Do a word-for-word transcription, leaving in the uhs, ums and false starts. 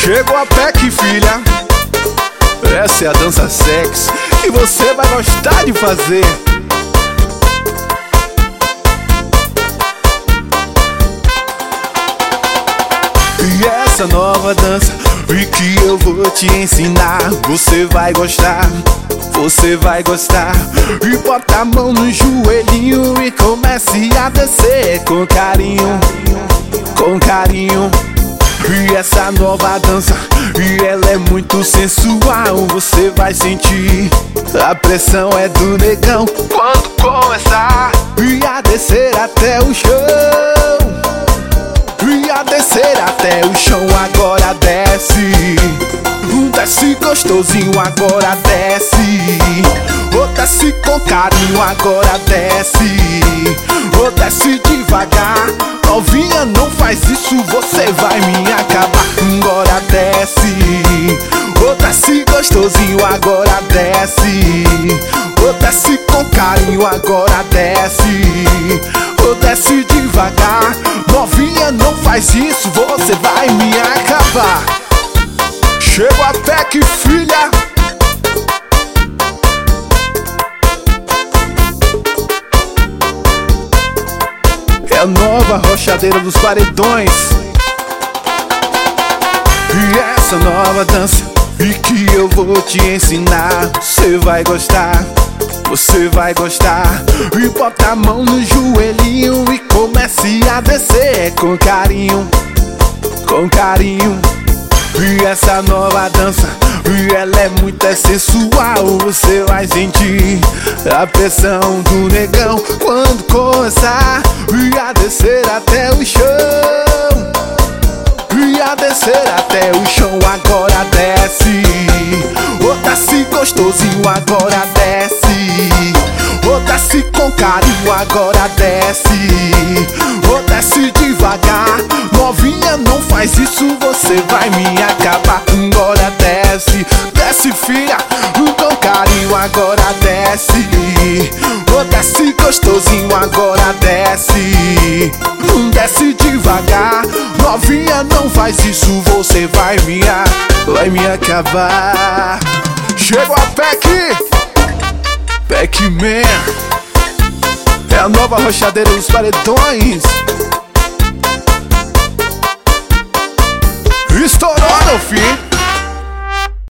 Chegou a Peck, filha. Essa é a dança sexy que você vai gostar de fazer. E essa nova dança e que eu vou te ensinar, você vai gostar, você vai gostar. E bota a mão no joelhinho e comece a descer com carinho, com carinho. E essa nova dança, e ela é muito sensual, você vai sentir, a pressão é do negão quando começar e a descer até o chão. E a descer até o chão, agora desce. Desce gostosinho, agora desce. Ou desce com carinho, agora desce. Ou desce devagar. Novinha, não faz isso, você vai me acabar. Agora desce. Ou desce gostosinho, agora desce. Ou desce com carinho, agora desce. Ou desce devagar. Novinha, não faz isso, você vai me acabar. Chegou a Peck, filha. É a nova rochadeira dos paredões. E essa nova dança e que eu vou te ensinar, você vai gostar, você vai gostar. E bota a mão no joelhinho e comece a descer com carinho, com carinho. E essa nova dança, e ela é muito sensual, você vai sentir a pressão do negão quando começar e a descer até o chão. E a descer até o chão, agora desce. Ou desce gostosinho, agora desce. Ou desce com carinho, agora desce. Ou desce devagar. Novinha, não faz isso, você vai me acabar. Agora desce, desce filha, com carinho, agora desce. Ou desce gostosinho, agora desce. Desce devagar. Novinha, não faz isso, você vai me, vai me acabar. Chegou a Peck, Peck Man. É a nova rochadeira dos paredões. Estourou, meu filho.